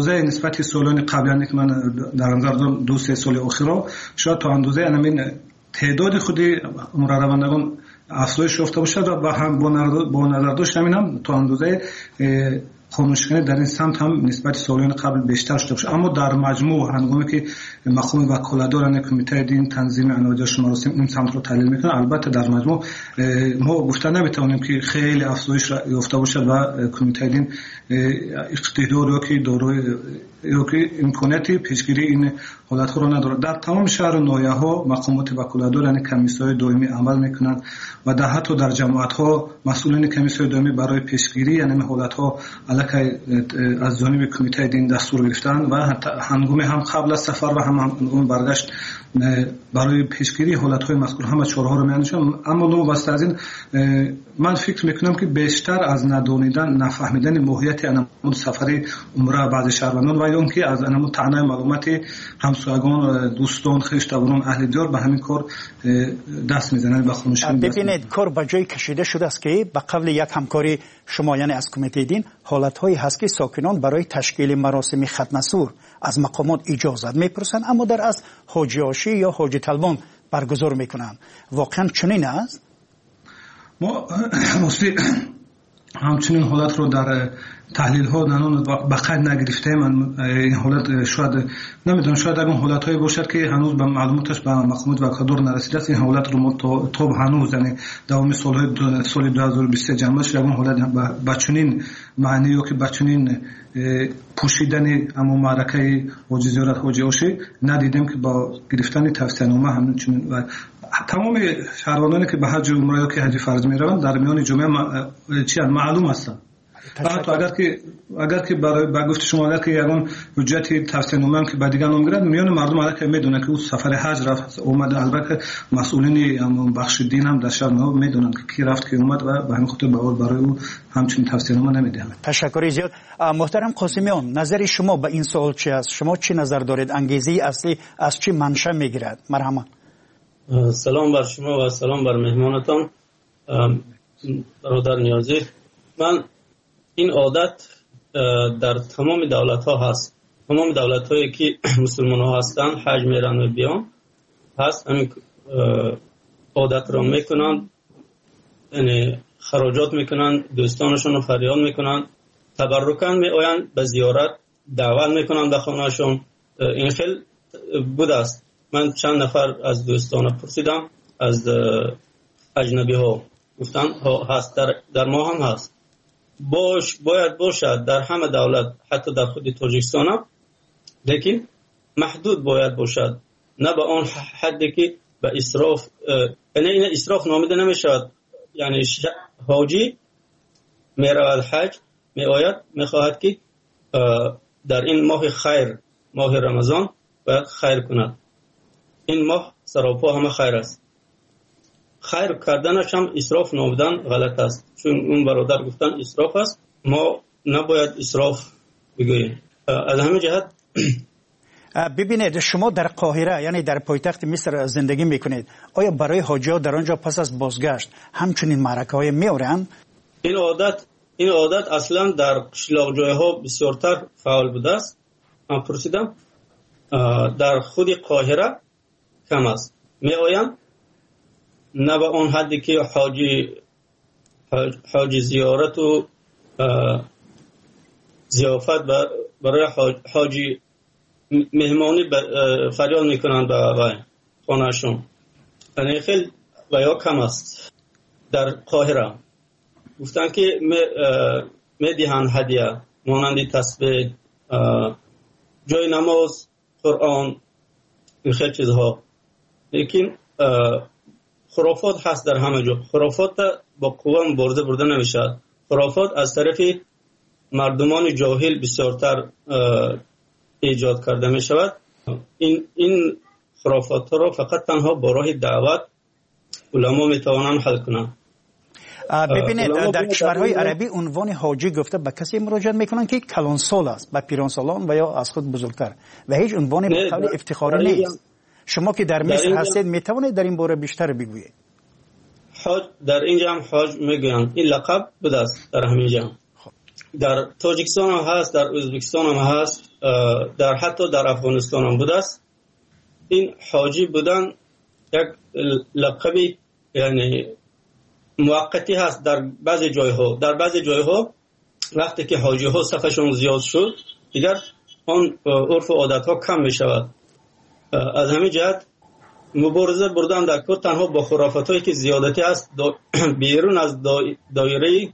اندازه نسبت سالان قبلی که من در نظر دارم 2-3 سال اخیر شاید تا اندازه همین تعداد خودی عمر روندگان افزایش یافته باشد و هم با نظر داشت همین هم تا اندازه خاموشکنی در این سمت هم نسبت سالان قبل بیشتر شده باشه. اما در مجموع هنگامی که مقام وکالتداران کمیته دین تنظیم انواع مراسم این سمت رو تحلیل میکنه، البته در مجموع ما گفته نمیتونیم که خیلی افزایش یافته باشد و کمیته دین اقتدار یا که دارای یا که امکاناتی پیشگیری این حالت ها رو نداره. در تمام شهر و ناحیه ها مقامات وکالتدار یعنی کمیسیون دائمی عمل میکنند و در حتی در جماعت ها مسئولین کمیسیون دائمی برای پیشگیری یعنی حالت ها علاقه از جانب کمیته دین دستور گرفتن و حتی هنگام هم قبل از سفر و هم هنگام برگشت برای پیشگیری حالت های مذکور همه چاره ها رو می‌اندیشم. اما نو واسه از این من فکر میکنم که بیشتر از ندانیدن نفهمیدن ماهیت انمون سفری عمره بعض شهروندان و یا اینکه از انمون تعنای معلومات همسایگان دوستان خویشاوندان اهل دیار به همین کار دست میزنن به خاموشی. ببینید کار به جای کشیده شده است که به قبل یک همکاری شما یعنی از کمیته دین حالت‌هایی هست که ساکنان برای تشکیل مراسم ختنه‌سور از مقامات اجازت میپرسند اما در از حاجی عاشی یا حاجی طلبان برگزار میکنند. واقعا چنین است؟ ما همچنین حالت رو در تحلیل ها نانون بقید نگرفته. من این حالت شاید نمیدونم شاید اون حالت هایی باشد که هنوز به معلوماتش به مقامات وکالتدار نرسیده است. این حالت رو ما تا هنوز یعنی دوام سال 2023 جمع شد اون حالت بچنین معنی یا که بچنین پوشیدن اما معرکه حاجی زیارت حاجی عاشی ندیدیم که با گرفتن توصیه نامه همچنین و تمام شهروندانی که به حج عمره یا که حج فرض میروند در میان جمعه معلوم هستند. فقط اگر که برای گفت شما اگر که یگان حجت توصیه نامه که بعد دیگه نمیگیرد میان مردم الان که میدونن که اون سفر حج رفت اومد. البته مسئولین بخش دین هم در شهر ما میدونن که کی رفت که اومد و به همین خاطر برای او همچین توصیه نامه نمیدن. تشکر زیاد. محترم قاسمیان نظر شما به این سوال چی است؟ شما چی نظر دارید؟ انگیزه اصلی از چی منشأ میگیرد؟ مرحبا. سلام بر شما و سلام بر مهمانتان برادر نیازی. من این عادت در تمام دولت ها هست. تمام دولت هایی که مسلمان ها هستن حج میرن و بیان هست همین عادت را میکنن، یعنی خراجات میکنن، دوستانشون رو فریاد میکنن، تبرکن میآیند به زیارت، دعوت میکنن به خانهشون. این خیلی بود است. من چند نفر از دوستان پرسیدم از اجنبی ها گفتن هست در ما هم هست. باید باشد در همه دولت حتی در خود تاجیکستان هم، لیکن محدود باید باشد، نه به آن حدی که به اسراف این اسراف نامیده نمیشود. یعنی حاجی میرود حج میآید میخواهد که در این ماه خیر ماه رمضان باید خیر کند. این ماه سراپا همه خیر است. خیر کردنش هم اسراف نامیدن غلط است، چون اون برادر گفتن اسراف است. ما نباید اسراف بگوییم. از همین جهت ببینید شما در قاهره یعنی در پایتخت مصر زندگی میکنید، آیا برای حاجی‌ها در آنجا پس از بازگشت همچنین معرکه‌های میآورند؟ این عادت اصلا در قشلاق جایها بسیارتر فعال بوده است. من پرسیدم در خود قاهره کم است. میآیند نه به اون حدی که حاجی زیارت و ضیافت برای حاجی مهمانی فریاد میکنند به خانهشون. یعنی خیلی ویا کم است. در قاهره گفتن که میدهند هدیه مانند تسبیح، جای نماز، قرآن، این خیلی چیزها. لیکن خرافات هست در همه جا. خرافات با قوه مبارزه برده نمیشد. خرافات از طرف مردمان جاهل بسیارتر ایجاد کرده می شود. این خرافات را فقط تنها با راه دعوت علما می توانند حل کنند. ببینید در کشورهای عربی عنوان حاجی گفته به کسی مراجعه میکنن که کلانسال است، به پیرانسالان و یا از خود بزرگتر و هیچ عنوانی به قول افتخاری نیست. شما که در مصر هستید میتوانید در این باره بیشتر بگویید؟ حاج در اینجا هم حاج میگویند. این لقب بوده است در همینجا. در تاجیکستان هم هست، در ازبکستان هم هست، در حتی در افغانستان هم بوده است. این حاجی بودن یک لقبی یعنی موقتی هست در بعضی جایها. در بعضی جایها وقتی که حاجی ها صفشون زیاد شد دیگر آن عرف و عادت ها کم می شود. از همین جهت مبارزه بردن در کار تنها با خرافات هایی که زیادتی است بیرون از دایره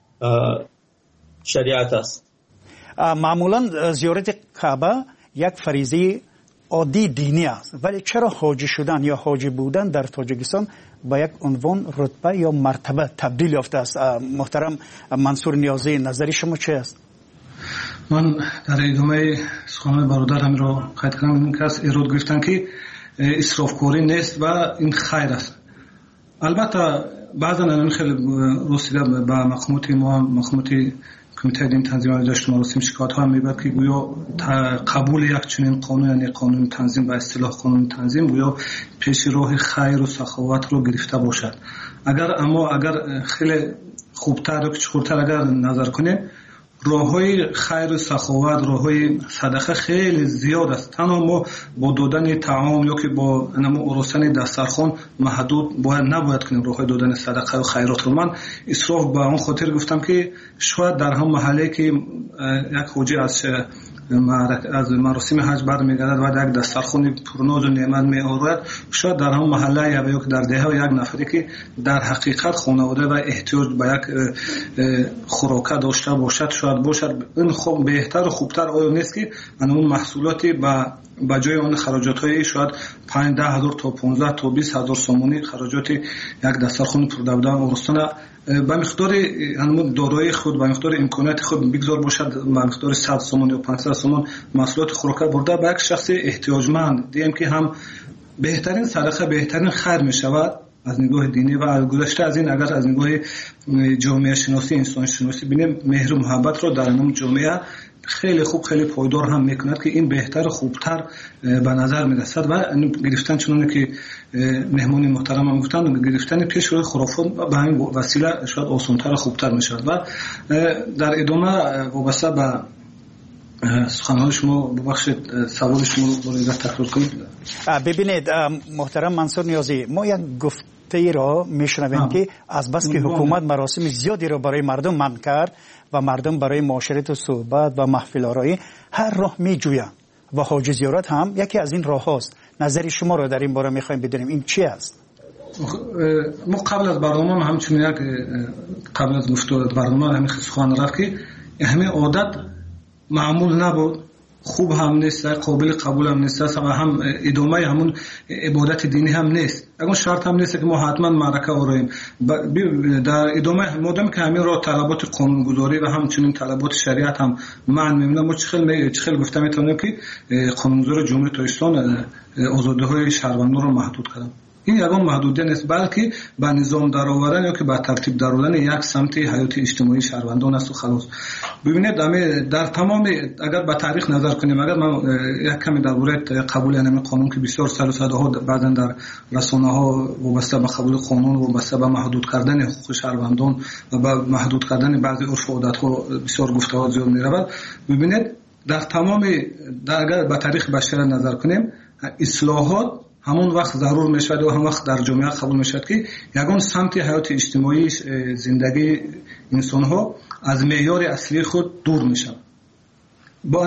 شریعت است. معمولا زیارت کعبه یک فریضه عادی دینی است، ولی چرا حاجی شدن یا حاجی بودن در تاجیکستان با یک عنوان، رتبه یا مرتبه تبدیل یافته است؟ محترم منصور نیازی، نظر شما چه است؟ من در ادامه سخنان برادرم را قید کنم این کس ایراد گرفتن که اسرافکاری نیست و این خیر است. البته بعضا این خیلی رسیده به مقامات ما، مقامات کمیته دین تنظیم اجرای مراسم شکایت ها میبرد که گویا قبول یک چنین قانون، یعنی قانون تنظیم به اصطلاح قانون تنظیم، گویا پیش راه خیر و سخاوت رو گرفته باشد. اگر خیلی خوبتر و چخورتر اگر نظر کنیم، راههای خیر و سخاوت، راههای صدقه خیلی زیاد است. تنها ما با دادن طعام یا که با ارسطن دسترخوان محدود نباید کنیم راههای دادن صدقه و خیرات رو. من اسراف به اون خاطر گفتم که شاید در هم محله که یک حاجی از مراسم حج برمیگردد و یک دسترخوان پرناز و نعمت میآورد، شاید در هم محله یا که در دهه یک نفری که در حقیقت خانواده و احتیاج به یک خوراک داشته باشد، شاید باشد. این خوب بهتر و خوبتر آیا نیست که اون محصولاتی با جای اون خراجات های شاید 5-10 هزار تا 15 تا 20 هزار سومونی خراجات یک دسترخوان پردابدن ارسطن به مقدار دارایی خود، به مقدار امکانات خود بگذار باشد، به مقدار 100 سومون یا 500 سومون محصولات خوراک برده به یک شخص احتیاجمند دیم که هم بهترین صدقه، بهترین خیر می شود از نگاه دینی. و گذشته از این اگر از نگاه جامعه شناسی، انسان شناسی بینیم، مهر و محبت رو در اون جامعه خیلی خوب، خیلی پایدار هم میکند که این بهتر خوبتر به نظر میرسد. و گرفتن چنانه که مهمون محترم هم گفتن، گرفتن پیش روی خرافات به همین وسیله شاید آسانتر خوبتر میشود. و در ادامه وابسته به سخنان شما ببخشید سوال شما رو باید تکرار کنید. ببینید محترم منصور نیازی، ما یک گفته را میشنویم که از بس که حکومت مراسم زیادی را برای مردم منع کرد و مردم برای معاشرت و صحبت و محفل آرایی هر راه میجویند و حاجی زیارت هم یکی از این راه هاست. نظر شما را در این باره میخوایم بدونیم، این چی است؟ ما قبل از برنامه همچنین یک قبل از گفتگو برنامه همین سخن رفت که همین عادت معمول نبود، خوب هم نیست، قابل قبول هم نیست و هم ادامه همون عبادت دینی هم نیست. اگر شرط هم نیست که ما حتما معرکه آوریم در ادامه، مادام که همین را طلبات قانونگذاری و همچنین طلبات شریعت هم معنی می‌بینم. ما چخیل گفته میتونیم که قانونگذار جمهوری تاجیکستان آزادی‌های شهروندان رو محدود کرد. این یگان محدودیت نیست، بلکه به نظام درآوردن یا که به ترتیب درآوردن یک سمت حیات اجتماعی شهروندان است و خلاص. ببینید در تمام اگر به تاریخ نظر کنیم، اگر من یک کمی درباره قبول این قانون که بسیار سر و صداها بعضا در رسانه‌ها وابسته به قبول قانون و وابسته به محدود کردن حقوق شهروندان و به محدود کردن بعضی عرف و عادت‌ها بسیار گفته‌ها زیاد می‌رود. ببینید در تمام اگر به تاریخ بشر نظر کنیم، اصلاحات همون وقت ضرور میشود و هم وقت در جامعه قبول میشود که یگان سمت حیات اجتماعی زندگی انسان ها از معیار اصلی خود دور میشود. با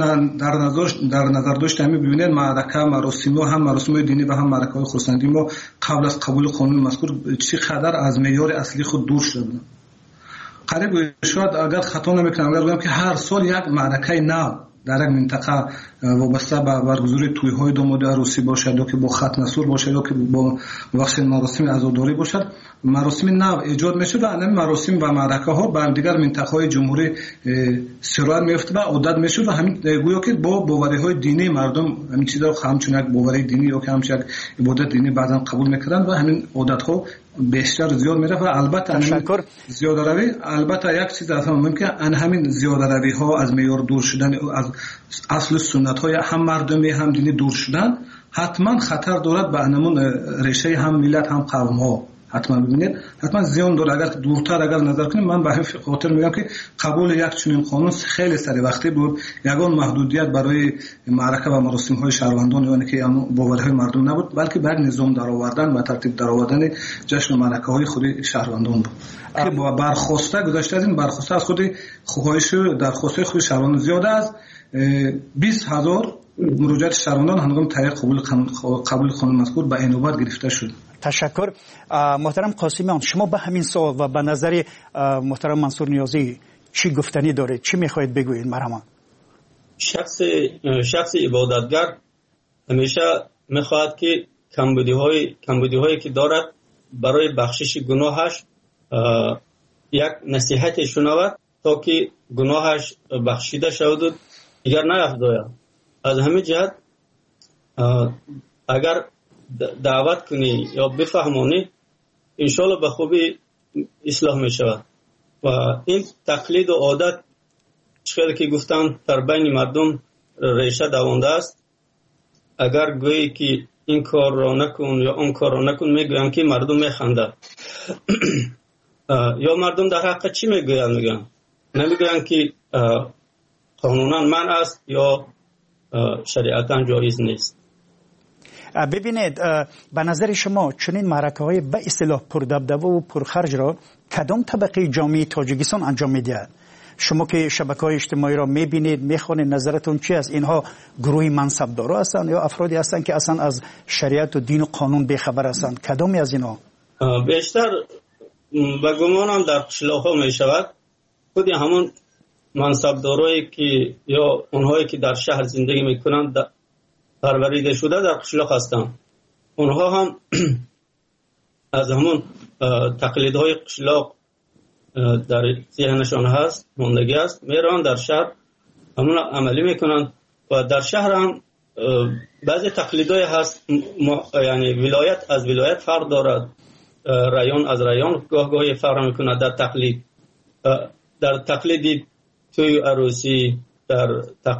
در نظر داشت همین ببینید معرکه، مراسم هم مراسم دینی و هم معرکه های خرسندی ما قبل از قبول قانون مذکور چقدر از معیار اصلی خود دور شده. قریب شاید اگر خطا نمیکنم اگر بگم که هر سال یک معرکه نو در یک منطقه وابسته به برگزاری توی‌های داماد عروسی باشد یا که با ختم سور باشد یا که با بخش مراسم عزاداری باشد، مراسم نو ایجاد میشد و این مراسم و معرکه ها به دیگر منطقه‌های جمهوری سرایت میفته و عادت میشد و همین گویا که با باوری‌های دینی مردم همین چیزا همچون یک باوری دینی یا که همچون یک عبادت دینی بعضا قبول میکردن و همین عادت‌ها بیشتر زیاد میره. و البته زیاده روی، البته یک چیز اصلا ممکن ان همین زیاده روی ها از معیار دور شدن از اصل سنت های هم مردمی هم دینی دور شدن حتما خطر دارد به انمون ریشه هم ملت هم قوم ها. حتما ببینید. حتما زیان داره. اگر دورتر اگر نظر کنیم، من به همین خاطر میگم که قبول یک چنین قانون خیلی سری وقتی بود. یگان محدودیت برای معرکه و مراسم های شهروندان یعنی که باورهای مردم نبود، بلکه بر نظام درآوردن و ترتیب درآوردن جشن و معرکه های خود شهروندان بود که با برخواسته گذشته از این برخواسته از خود خواهش درخواسته خود شهروندان زیاده از 20,000 مراجعات شهروندان هنگام تایید قبول قانون مذکور به این نوبت گرفته شد. تشکر. محترم قاسمیان، شما به همین سوال و به نظر محترم منصور نیازی چی گفتنی دارید؟ چی میخواهید بگویید؟ مرحبا. شخص عبادتگر همیشه میخواهد که کمبودی هایی که دارد برای بخشش گناهش یک نصیحت شنود تا که گناهش بخشیده شود و دیگر نیفزاید. از همین جهت اگر دعوت کنی یا بفهمانی انشالله به خوبی اصلاح می شود. و این تقلید و عادت چقدر که گفتم در بین مردم ریشه دوانده است. اگر گویی که این کار را نکن یا اون کار را نکن میگویم که مردم میخنده. یا مردم در حق چی میگوین؟ نمیگوین که قانونا منع است یا شریعتا جایز نیست. ببینید، به نظر شما چنین معرکه های به اصطلاح پردبدبه و پرخرج را کدام طبقه جامعه تاجیکستان انجام میدهد؟ شما که شبکه‌های اجتماعی را میبینید، میخوانید، نظرتون چی است؟ اینها گروه منصبدارا هستند یا افرادی هستند که اصلا از شریعت و دین و قانون بیخبر هستند؟ کدامی از اینها؟ بیشتر به گمانم در قشلاق‌ها میشود خود همون منصبدارایی که یا اونهایی که در شهر زندگی میکنند پروریده شده در قشلاق هستند. اونها هم از همون تقلیدهای قشلاق در ذهنشان هست، ماندگی است، میرن در شهر همون عملی میکنند. و در شهر هم بعضی تقلیدهای هست، یعنی ولایت از ولایت فرق دارد، رایون از رایون گاهی فرق میکند. در تقلید توی عروسی، در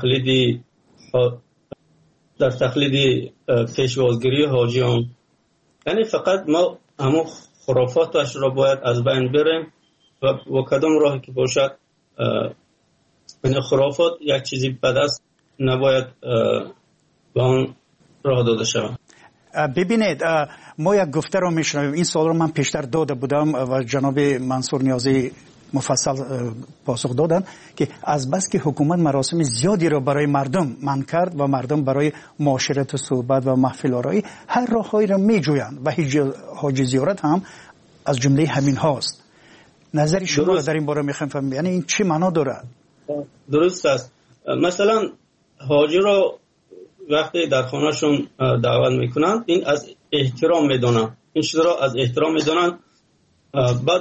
تقلید پیشوازگیری حاجیان، یعنی فقط ما همون خرافاتش را باید از بین بریم و کدام راهی که باشد، این خرافات یک چیزی بد است، نباید به آن راه داده شود. ببینید، ما یک گفته را میشنویم. این سوال را من پیشتر داده بودم و جناب منصور نیازی مفصل پاسخ دادن که از بس که حکومت مراسم زیادی را برای مردم منع کرد و مردم برای معاشرت و صحبت و محفل آرایی هر راههایی را میجویند و حاج زیارت هم از جمله همین هاست. نظر شما را در این باره میخوایم فهمیم، یعنی این چی معنا داره؟ درست است. مثلا حاجی را وقتی در خانهشون دعوت میکنند، این از احترام میدونن، این چیز را از احترام میدونن. بعد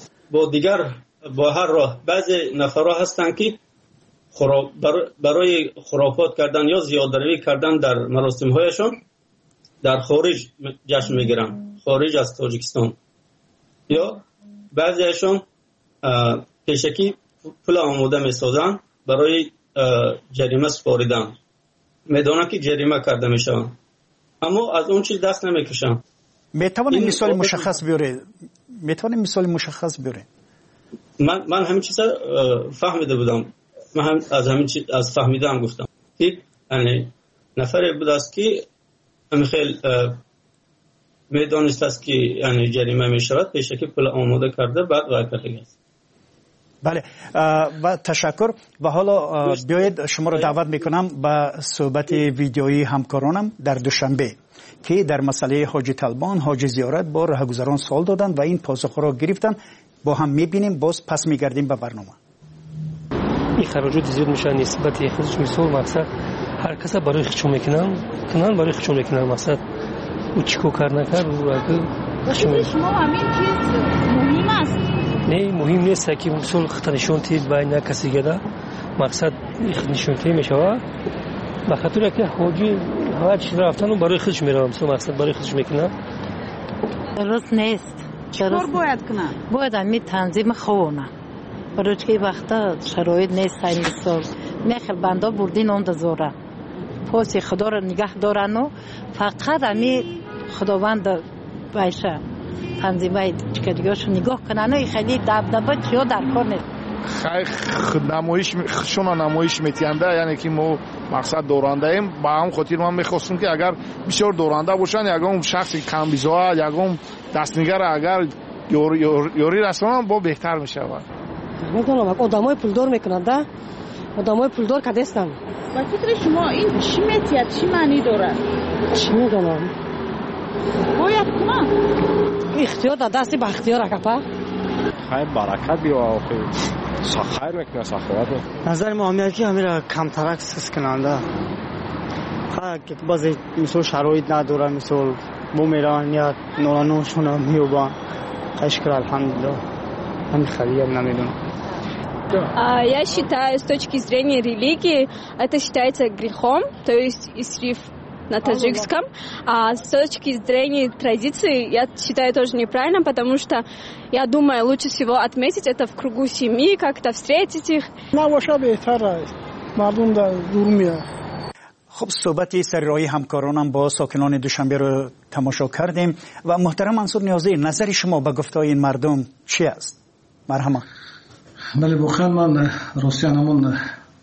با هر راه بعضی نفرها هستند که برای خرافات کردن یا زیادروی کردن در مراسم هایشون در خارج جشن میگیرن، خارج از تاجیکستان. یا بعضیشون پیشکی پول آماده میسازن برای جریمه سپاریدن، میدونن که جریمه کرده میشن اما از اون چیز دست نمیکشن. میتوانید مثال مشخص بیاره؟ من همین چیزا فهمیده بودم. من هم از همین چیز از فهمیدم گفتم که یعنی نفری بود است که خیلی میدونست است که یعنی جریمه میشود، پیشکی پول آماده کرده بعد واقعا است. بله و تشکر. و حالا بیایید شما را دعوت میکنم به صحبت ویدیویی همکارانم در دوشنبه که در مسئله حاج طلبان، حاج زیارت با راهگذران سوال دادند و این پاسخ را گرفتن. با هم میبینیم، باز پس میگردیم به برنامه. این خراجات زیاد میشه نسبت خودش. مثال مقصد هر کس برای خودشون میکنن برای خودشون میکنن. مقصد او چیکو کار نکرد و اگه شما همین چیز مهم است. نه مهم نیست که مثال خطنشون تید باید کسی گده. مقصد نشون تی میشه به خاطر که حاجی هر چیز رفتن و برای خودش میرن. مثلا مقصد برای خودش میکنن. درست نیست. چطور باید کنن؟ باید همی تنظیم خوونه. برای که وقتا شرایط نیست. این سال میخل بنده بردین اون دزوره پاسی خدا را نگه دارن و فقط همی خداوند بایشه تنظیمای دیگه‌شون نگاه کنن. خیلی دبدبه چیا در کار نیست. نمایش میتینده، یعنی که ما مقصد دورنده ایم. با هم خاطر من میخواستم که اگر بسیار دورنده باشن، یکم شخصی کمبیزا، یکم دستنگر اگر یوری رسانن با بهتر میشه. میدونم آدمای پولدار میکنند، آدمای پولدار که دستن. با فکر شما این چی میتید، چی معنی داره؟ چی میدونم باید کنم اختیار در دستی با اختیار اکپا خیر برکت بیو و خیر میکنه سخوات. نظر ما همیشه که همیشه کمترک سس کننده که بعضی مثل شرایط نداره، مثل بو میرن یا نورانوشون هم میوبان. اشکر الحمدلله هم خیلی نمیدونم. Я считаю, с точки зрения религии, это считается грехом, то есть исриф на таджикском. А с точки зрения традиции, я считаю тоже неправильно, потому что я думаю, лучше всего отметить это в кругу семьи, как-то встретить их. خب صحبت سررایی همکارانم با ساکنان دوشنبه رو تماشا کردیم و محترم منصور نیازی، نظر شما به گفتهای این مردم چی است؟ مرحبا. بله واقعا من روسیه همون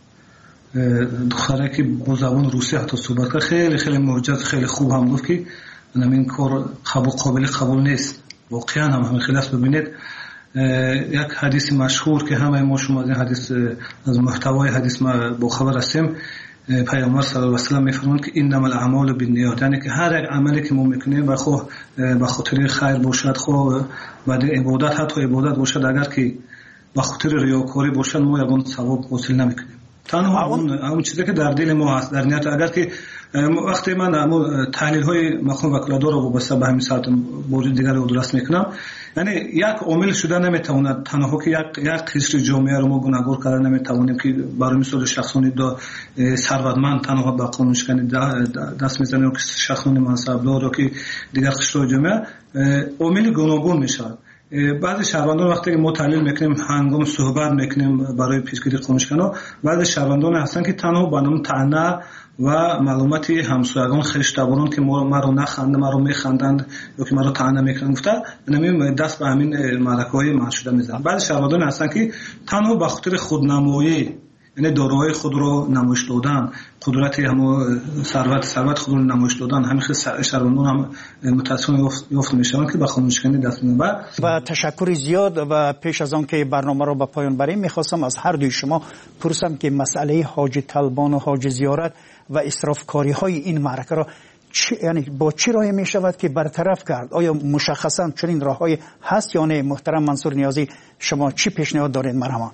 دختره که با زبان روسی حتی صحبت کرد خیلی خیلی معجز، خیلی خوب هم گفت که این کار قابل قبول نیست. واقعا هم خیلی است. ببینید یک حدیث مشهور که همه ما شما از این حدیث، از محتوای حدیث ما با خبر هستیم. پیامبر صلی الله علیه و سلم میفرمایند که انما الاعمال بالنیات، یعنی که هر یک عملی که ما میکنیم به خاطر خیر باشد، خو بعد عبادت، حتی عبادت باشد، اگر که به خاطر ریاکاری باشد، ما یگان ثواب حاصل نمیکنیم. تنها اون چیزی که در دل ما هست، در نیت. اگر که وقتی من تحلیل های مفهوم وکالت‌دار رو وابسته به همین ساعت موضوع دیگر رو درست میکنم، یعنی یک عامل شده نمیتواند تنها که یک قشر جامعه رو ما گناهگار کردن نمیتوانیم که برای مثال شخصانی ثروتمند تنها به قانون شکنی دست میزنه، که شخصانی منصبدار یا که دیگر قشر جامعه عامل گوناگون میشه. بعضی شهروندان وقتی که ما تحلیل میکنیم، هنگام صحبت میکنیم برای پیشگیری قانونشکنان، بعضی شهروندان هستن که تنها با نام طعنه و معلوماتی همسایگان خشتباران که ما رو نخنده، ما رو میخندند یا که ما رو طعنه میکنن گفته، نمیم دست به همین معرکه‌های منشوده میزنن. بعضی شهروندان هستن که تنها به خاطر خودنمایی، یعنی دارایی خود رو نمایش دادن، قدرت همو ثروت خود رو نمایش دادن، همین شهروندان هم متأسفانه یافت میشن که به قانونشکنی دست میزنن. و تشکر زیاد. و پیش از آن که برنامه رو به پایان بریم، میخواستم از هر دوی شما پرسم که مسئله حاج طلبان و حاج زیارت و اسرافکاری های این معرکه را یعنی با چی راهی می شود که برطرف کرد؟ آیا مشخصا چنین راههایی هست یا نه؟ محترم منصور نیازی، شما چی پیشنهاد دارید؟ مرحبا.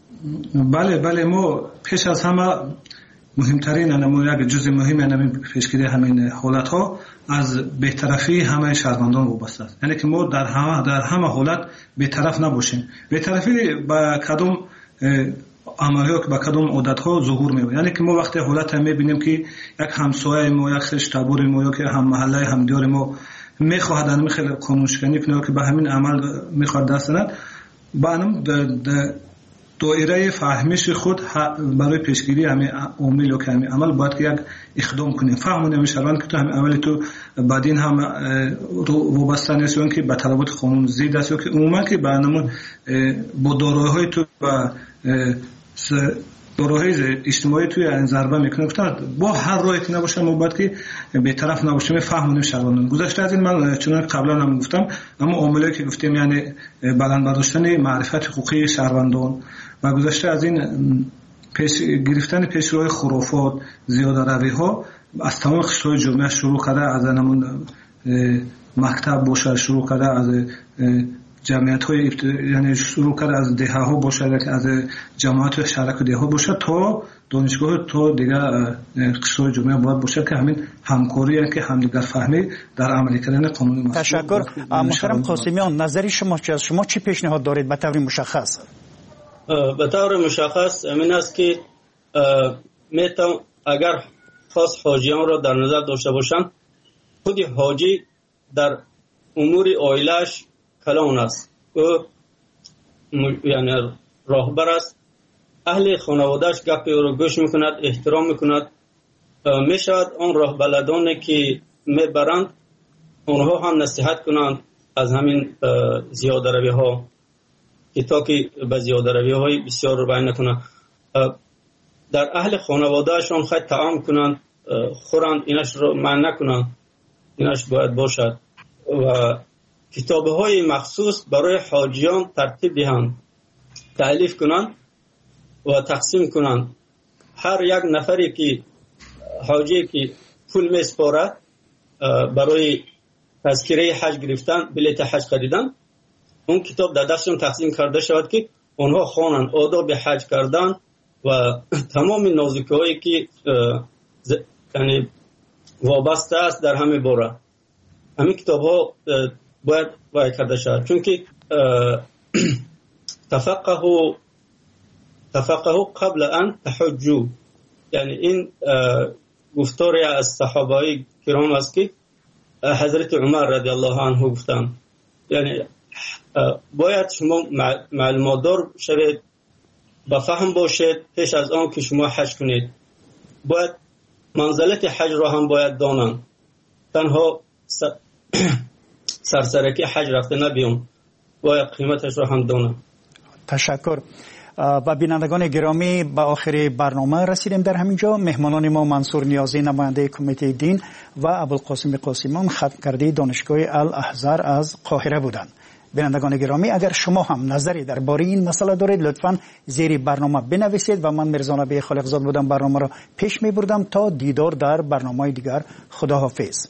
بله ما پیش از همه مهمترین یک جزء مهم همین پیشگیری همین حالت ها از بی‌طرفی همه شهروندان وابسته است. یعنی که ما در همه حالت بی‌طرف نباشیم. بی‌طرفی با کدوم عملیات، با کدوم عادت ها ظهور می‌یابد. یعنی که ما وقتی حالت هم می‌بینیم که یک همسایه ما، یک خشتبار ما یا که هم محله همدیار ما می‌خواهد همین خیلی قانونشکنی کنه که به همین عمل می‌خواد دست بزند، با هم دایره فهمش خود برای پیشگیری همین عامل یا که همین عمل باید که یک اقدام کنیم. فهمونیم میشوند که تو همین عمل تو بعدین هم وابسته نیست یا که به طلبات قانون ضد است یا که عموما که برنامه با دارایی‌های تو و دارایی‌های اجتماعی توی این ضربه میکنه. گفتن با هر راهی که نباشه ما باید که بی‌طرف نباشیم. فهمونیم شهروندان. گذشته از این من چون قبلا هم گفتم، اما عاملی که گفتیم یعنی بلند برداشتن معرفت حقوقی شهروندان و گذشته از این گرفتن پیشروهای خرافات، زیاده روی ها از تمام قشرهای جامعه شروع کرده، از همون مکتب باشه شروع کرده، از جمعیت های یعنی شروع کرده، از دهه ها باشه، از جماعت شهرک دهه ها باشه تا دانشگاه، تا دیگر قشرهای جامعه باید باشه که همین همکاری که همدیگر فهمی در عملی کردن قانون. تشکر. محترم قاسمیان، نظری شما چی است؟ شما چی پیشنهاد دارید به طور مشخص؟ به طور مشخص این است که اگر خاص حاجیان را در نظر داشته باشند، خود حاجی در امور عائله‌اش کلان است، او یعنی راهبر است، اهل خانواده‌اش گپ او را گوش میکند، احترام میکند. میشود آن راه بلدانی که میبرند اونها هم نصیحت کنند از همین زیاده روی ها که تا که به زیاده روی های بسیار رو بیان نکنن. در اهل خانوادهشان خیلی طعام کنند، خورند، اینش رو منع نکنند، اینش باید باشد. و کتابه های مخصوص برای حاجیان ترتیب دهند، تألیف کنند و تقسیم کنند. هر یک نفری که حاجی که پول میسپارد برای تذکره حج گرفتن، بلیت حج خریدن، اون کتاب در دستشون تقسیم کرده شود که اونها خوانند آداب حج کردن و تمام نازکی‌هایی که یعنی وابسته است در همه باره. همین کتاب ها باید کرده شود، چون که تفقهوا قبل ان تحجوا، یعنی این گفتاری از صحابه کرام است که حضرت عمر رضی الله عنه گفتن، یعنی باید شما معلوماتدار شوید، با فهم باشید پیش از آن که شما حج کنید. باید منزلت حج را هم باید دانند، تنها سرسرکی حج رفته نبیون، باید قیمتش را هم دانند. تشکر. و بینندگان گرامی، به آخر برنامه رسیدیم. در همینجا مهمانان ما منصور نیازی نماینده کمیته دین و ابوالقاسم قاسمیان خطگرده دانشگاه الاحزار از قاهره بودند. بینندگان گرامی، اگر شما هم نظری درباره این مسئله دارید لطفاً زیر برنامه بنویسید و من مرزا نبی خالقزاد بودم برنامه را پیش می‌بردم. تا دیدار در برنامه دیگر، خداحافظ.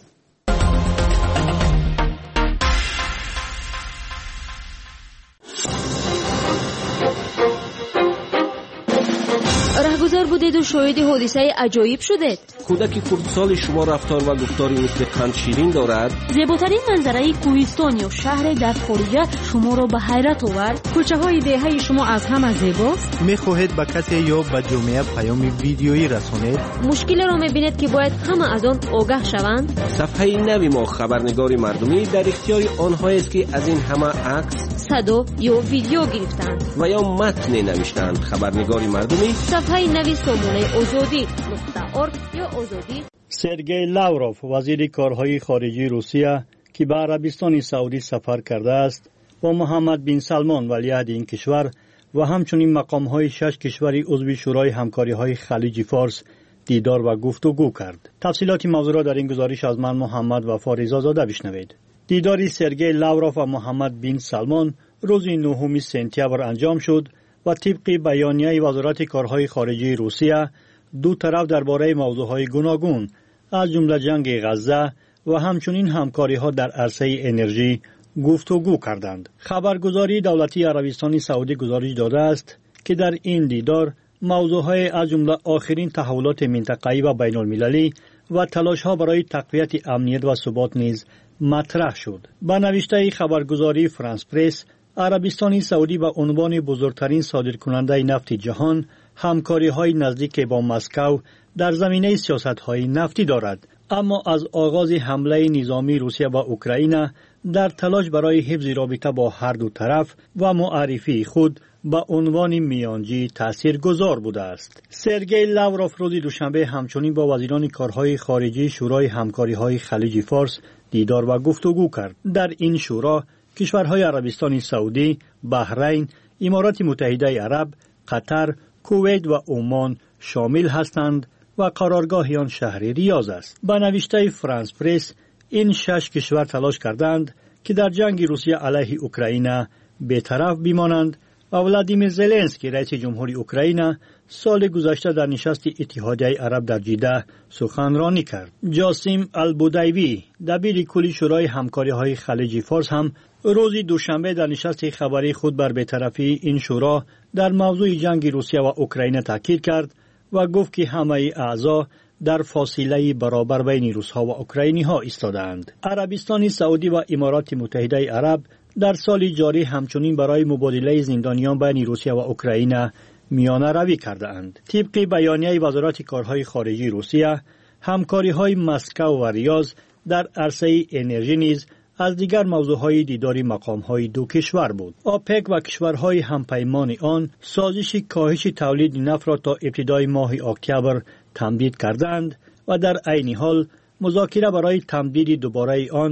رهگذر بودید و شاهد حادثه عجایب شدید. کودک خردسال شما رفتار و گفتاری مثل قند شیرین دارد. زیباترین منظره کوهستان یا شهر در خارج شما را به حیرت آورد. کوچه های دهه شما از همه زیباست. میخواهید به کسی یا به جامعه پیام ویدیویی رسانید. مشکل را میبینید که باید همه از آن آگاه شوند. صفحه نوی ما خبرنگار مردمی در اختیار آنهایی است که از این همه عکس، صدا یا ویدیو گرفتند و یا متن نوشتند. خبرنگار مردمی، صفحه نوی سامانه آزادی.org یا آزادی. سرگئی لاوروف، وزیر کارهای خارجی روسیه که به عربستان سعودی سفر کرده است، با محمد بن سلمان ولیعهد این کشور و همچنین مقامهای 6 کشور عضو شورای همکاری‌های خلیج فارس دیدار و گفتگو کرد. تفصیلات موضوع را در این گزارش از من محمد وفا رضازاده بشنوید. دیدار سرگئی لاوروف و محمد بن سلمان روز 9 سپتامبر انجام شد و طبق بیانیه وزارت کارهای خارجی روسیه دو طرف درباره موضوعهای گوناگون از جمله جنگ غزه و همچنین همکاری‌ها در عرصه انرژی گفتگو کردند. خبرگزاری دولتی عربستان سعودی گزارش داده است که در این دیدار موضوعهای از جمله آخرین تحولات منطقه‌ای و بین‌المللی و تلاش‌ها برای تقویت امنیت و ثبات نیز مطرح شد. با نوشته خبرگزاری فرانس پرس، عربستان سعودی به عنوان بزرگترین صادرکننده نفت جهان همکاری‌های نزدیک با مسکو در زمینه سیاست‌های نفتی دارد، اما از آغاز حمله نظامی روسیه به اوکراین در تلاش برای حفظ رابطه با هر دو طرف و معرفی خود به عنوان میانجی تاثیرگذار بوده است. سرگئی لاوروف روز دوشنبه همچنین با وزیران کارهای خارجی شورای همکاری‌های خلیج فارس دیدار و گفتگو کرد. در این شورا کشورهای عربستان سعودی، بحرین، امارات متحده عرب، قطر، کویت و عمان شامل هستند و قرارگاه آن شهر ریاض است. به نوشته فرانس پرس، این 6 کشور تلاش کردند که در جنگ روسیه علیه اوکراین بی‌طرف بمانند و ولادیمیر زلنسکی رئیس جمهوری اوکراین سال گذشته در نشست اتحادیه عرب در جده سخنرانی کرد. جاسم البودیوی، دبیر کل شورای همکاری‌های خلیج فارس هم روز دوشنبه در نشست خبری خود بر بی‌طرفی این شورا در موضوع جنگ روسیه و اوکراین تاکید کرد و گفت که همه اعضا در فاصله برابر بین روس‌ها و اوکراینی‌ها ایستادند. عربستان سعودی و امارات متحده عرب در سال جاری همچنین برای مبادله زندانیان بین روسیه و اوکراین میانه روی کرده‌اند. طبق بیانیه وزارت کارهای خارجی روسیه، همکاری‌های مسکو و ریاض در عرصه انرژی نیز از دیگر موضوعهای دیداری مقام‌های دو کشور بود. آپک و کشورهای همپیمان آن سازش کاهش تولید نفت را تا ابتدای ماه اکتبر تمدید کردند و در عین حال مذاکره برای تمدید دوباره آن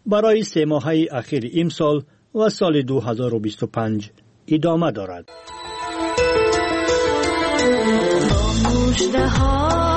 برای 3 ماهه اخیر امسال و سال 2025 ادامه دارد.